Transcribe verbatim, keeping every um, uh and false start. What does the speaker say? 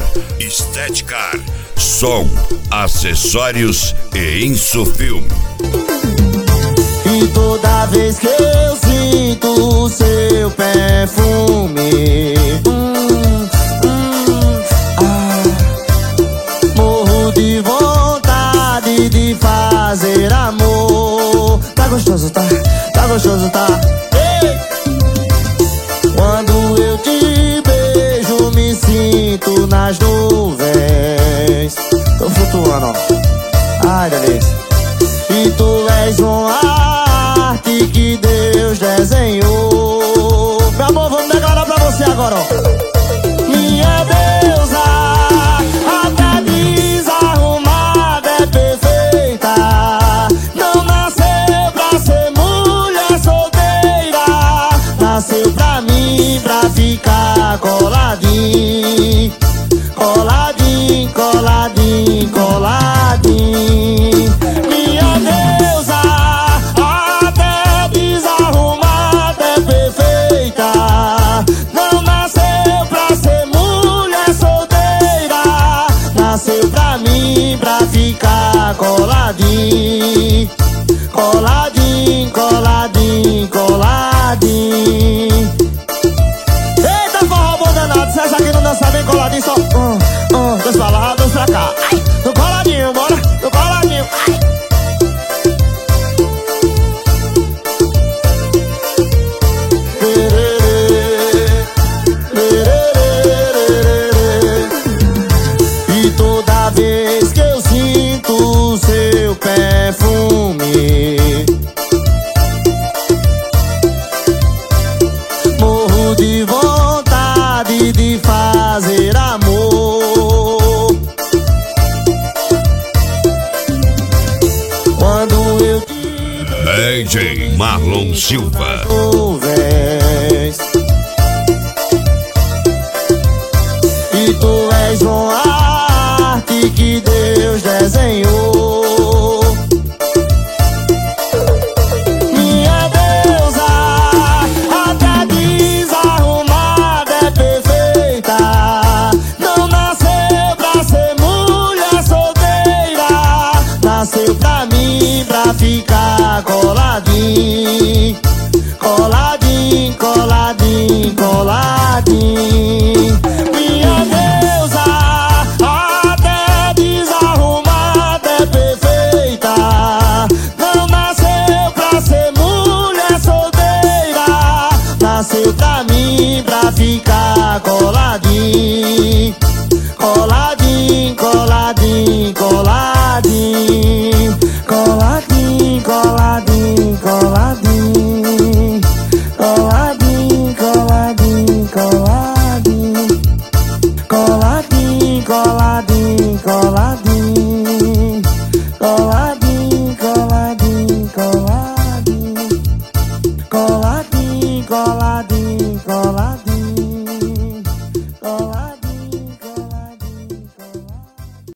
Estética, som, acessórios e Insufilme. E toda vez que eu sinto o seu perfume, hum, hum, ah, morro de vontade de fazer amor. Tá gostoso, tá? Tá gostoso, tá? Ei! Quando eu te beijo, me sinto nas nuvens. Tô flutuando, ó. Ai, delícia. E tu és uma arte que Deus desenhou. Meu amor, vamos declarar pra você agora, ó. Minha deusa, até desarrumada é perfeita. Não nasceu pra ser mulher solteira. Nasceu pra mim, pra ficar coladinho. Coladinho, coladinho, coladinho. Minha deusa, até desarrumada é perfeita. Não nasceu pra ser mulher solteira. Nasceu pra mim, pra ficar coladinho. Coladinho, coladinho, coladinho. Eita, forró bom danado. Se essa aqui não dança bem coladinho, só um, um, dois pra lá, dois pra cá. Ai, no coladinho, bora, no coladinho. Ai. E toda vez que eu sinto o seu perfume, morro de vontade de fazer amor. Quando eu te D J Marlon Silva. nuvens, e tu és uma arte que Deus desenhou. Minha deusa, até desarrumada é perfeita. Não nasceu pra ser mulher solteira. Nasceu pra mim, pra ficar coladinho. Coladinho, coladinho, coladinho. Minha deusa, até desarrumada é perfeita. Não nasceu pra ser mulher solteira. Nasceu pra mim, pra ficar coladinho.